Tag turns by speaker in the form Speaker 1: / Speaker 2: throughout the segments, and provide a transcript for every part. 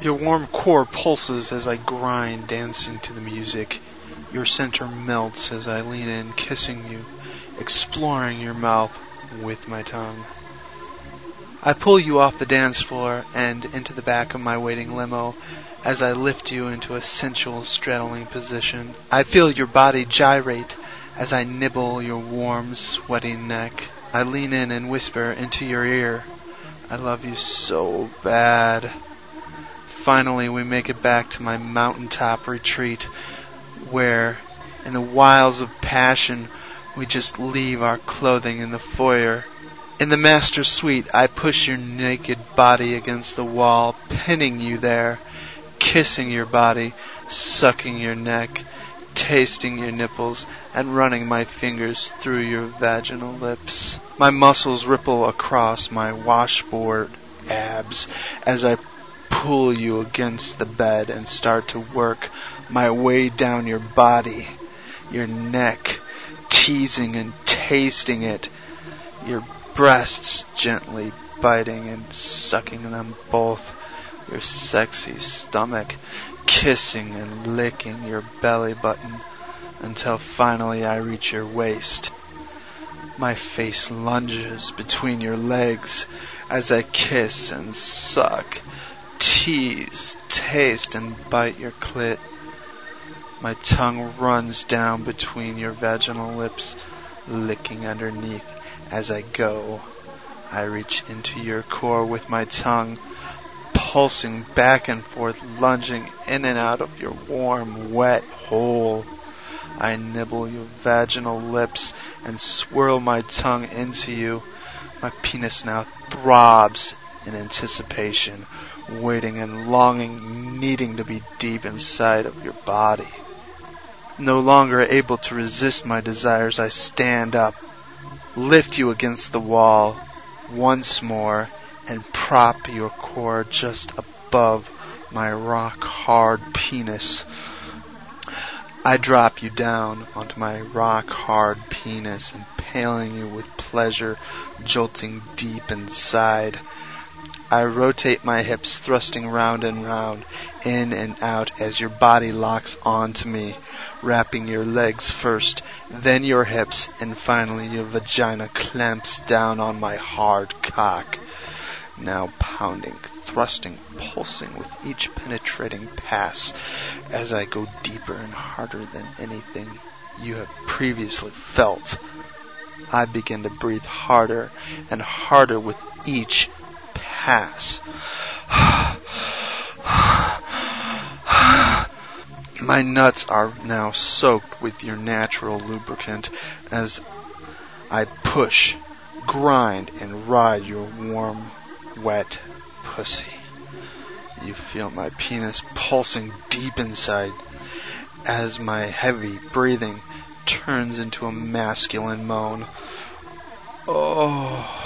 Speaker 1: Your warm core pulses as I grind, dancing to the music. Your center melts as I lean in, kissing you, exploring your mouth with my tongue. I pull you off the dance floor and into the back of my waiting limo as I lift you into a sensual straddling position. I feel your body gyrate as I nibble your warm, sweaty neck. I lean in and whisper into your ear, I love you so bad. Finally, we make it back to my mountaintop retreat where, in the wiles of passion, we just leave our clothing in the foyer. In the master suite, I push your naked body against the wall, pinning you there, kissing your body, sucking your neck, tasting your nipples, and running my fingers through your vaginal lips. My muscles ripple across my washboard abs as I pull you against the bed and start to work my way down your body, your neck, teasing and tasting it, your breasts gently biting and sucking them both, your sexy stomach, kissing and licking your belly button until finally I reach your waist. My face lunges between your legs as I kiss and suck, tease, taste, and bite your clit. My tongue runs down between your vaginal lips, licking underneath as I go. I reach into your core with my tongue, pulsing back and forth, lunging in and out of your warm, wet hole. I nibble your vaginal lips and swirl my tongue into you. My penis now throbs in anticipation, waiting and longing, needing to be deep inside of your body. No longer able to resist my desires, I stand up, lift you against the wall once more, and prop your core just above my rock-hard penis. I drop you down onto my rock-hard penis, impaling you with pleasure, jolting deep inside. I rotate my hips, thrusting round and round, in and out as your body locks onto me, wrapping your legs first, then your hips, and finally your vagina clamps down on my hard cock. Now pounding, thrusting, pulsing with each penetrating pass as I go deeper and harder than anything you have previously felt. I begin to breathe harder and harder with each pass. My nuts are now soaked with your natural lubricant as I push, grind, and ride your warm, wet pussy. You feel my penis pulsing deep inside as my heavy breathing turns into a masculine moan. Oh,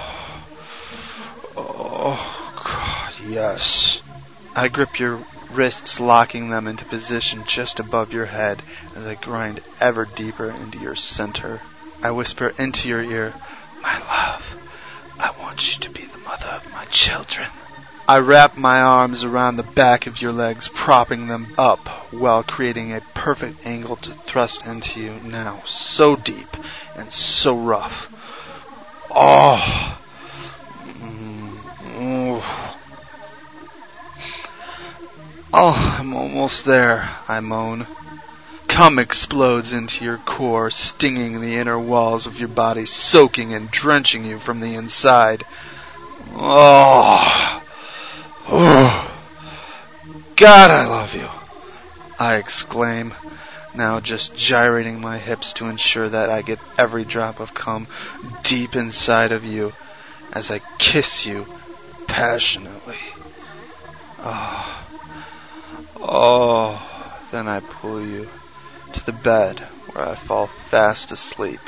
Speaker 1: God, yes. I grip your wrists, locking them into position just above your head as I grind ever deeper into your center. I whisper into your ear, my love, I want you to be the mother of my children. I wrap my arms around the back of your legs, propping them up while creating a perfect angle to thrust into you now, so deep and so rough. Oh, I'm almost there, I moan. Cum explodes into your core, stinging the inner walls of your body, soaking and drenching you from the inside. Oh, God, I love you, I exclaim, now just gyrating my hips to ensure that I get every drop of cum deep inside of you as I kiss you passionately. Then I pull you to the bed where I fall fast asleep.